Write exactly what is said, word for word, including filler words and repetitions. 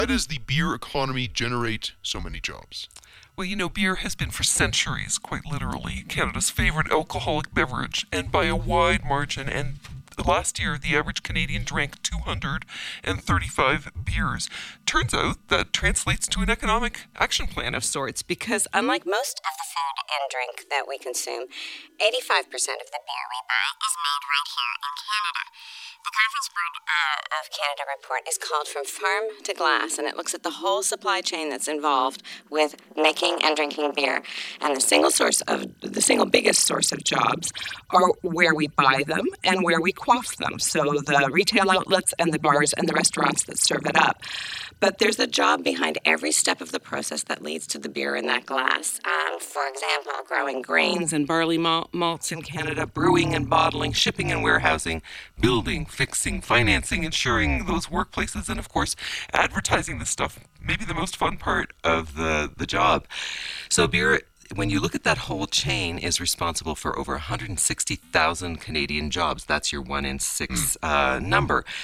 How does the beer economy generate so many jobs? Well, you know, beer has been for centuries, quite literally, Canada's favorite alcoholic beverage, and by a wide margin. And last year, the average Canadian drank two hundred thirty-five beers. Turns out that translates to an economic action plan of sorts, because Unlike most of the food and drink that we consume, eighty-five percent of the beer we buy is made right here in Canada. The Conference Board uh, of Canada report is called From Farm to Glass, and it looks at the whole supply chain that's involved with making and drinking beer. And the single source of the single biggest source of jobs are where we buy them and where we quaff them. So the retail outlets and the bars and the restaurants that serve it up. But there's a job behind every step of the process that leads to the beer in that glass. Um, for example, growing grains and barley mal- malts in Canada, brewing and bottling, shipping and warehousing, building, fixing, financing, insuring those workplaces, and of course, advertising this stuff. Maybe the most fun part of the, the job. So beer, when you look at that whole chain, is responsible for over one hundred sixty thousand Canadian jobs. That's your one in six uh, number.